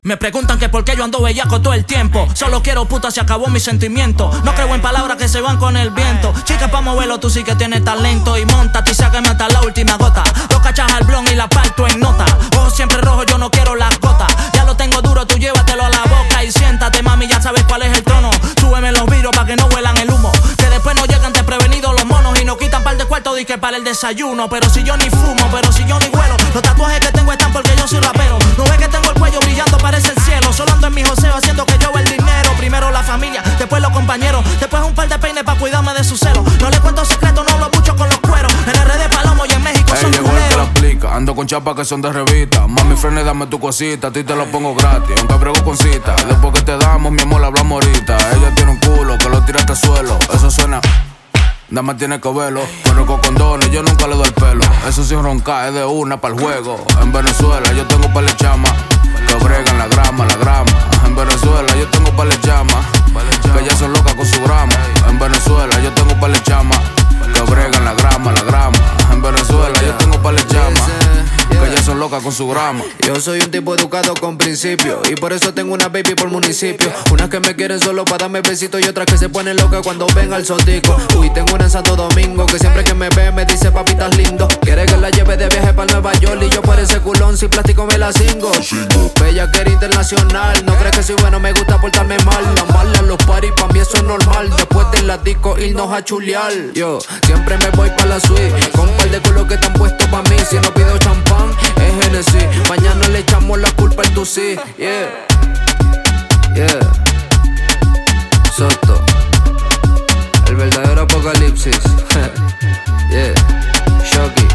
Me preguntan que por qué yo ando bellaco todo el tiempo. Solo quiero puta, se acabó mi sentimiento. No creo en palabras que se van con el viento. Chica, pa' moverlo, tú sí que tienes talento. Y montate y sácame hasta la última gota. Dos cachas al blon y la parto en nota. Ojos siempre rojos, yo no quiero las gotas. Ya lo tengo duro, tú llévatelo a la boca. Y siéntate, mami, ya sabes cuál es el trono. Súbeme los vidrios pa' que no huelan el humo. Que después no llegan desprevenidos los monos. Y no quitan par de cuartos, di que para el desayuno. Pero si yo ni fumo, pero si yo ni huelo. Los tatuajes que tengo están porque yo soy rapero. No ves que tengo el cuello brillando, parece el cielo. Solo ando en mi joseo haciendo que yo el dinero. Primero la familia, después los compañeros. Después un par de peines pa' cuidarme de su celo. No le cuento secretos, no hablo mucho con los cueros. En RD Palomo y en México son llegó el que la aplica. Ando con chapas que son de revista. Mami, frene, dame tu cosita. A ti te lo pongo gratis, aunque brego con cita. Después que te damos, mi amor, hablamos ahorita. Ella tiene un culo que lo tiraste al suelo. Eso suena... Dama tiene que verlo, pero con condones yo nunca le doy el pelo. Eso sin roncar es de una pa'l juego. En Venezuela yo tengo par de chamas que bregan la grama. En Venezuela yo tengo par de chamas que ya son locas con su grama. En Venezuela yo tengo par de chamas que bregan la grama. En Venezuela yo tengo par de chamas que ya son locas con su grama. Yo soy un tipo educado con principios y por eso tengo una baby por municipio. Unas que me quieren solo para darme besitos y otras que se ponen locas cuando ven al sotico. Uy, tengo una en Santo Domingo que siempre que me ve me dice papitas lindo. Quiere que la lleve de viaje para Nueva York y yo por ese culón sin plástico me la cingo. Bella que era internacional, no crees que soy bueno, me gusta portarme mal. La mala en los paris, pa' mí eso es normal. Después del latico irnos a chulear. Yo siempre me voy pa' la suite con un par de culos que están puestos pa' mí. Si no pido champán es Genesis. Mañana le echamos la culpa al Tusi. Yeah, yeah. Soto, el verdadero apocalipsis. Yeah, Shocky.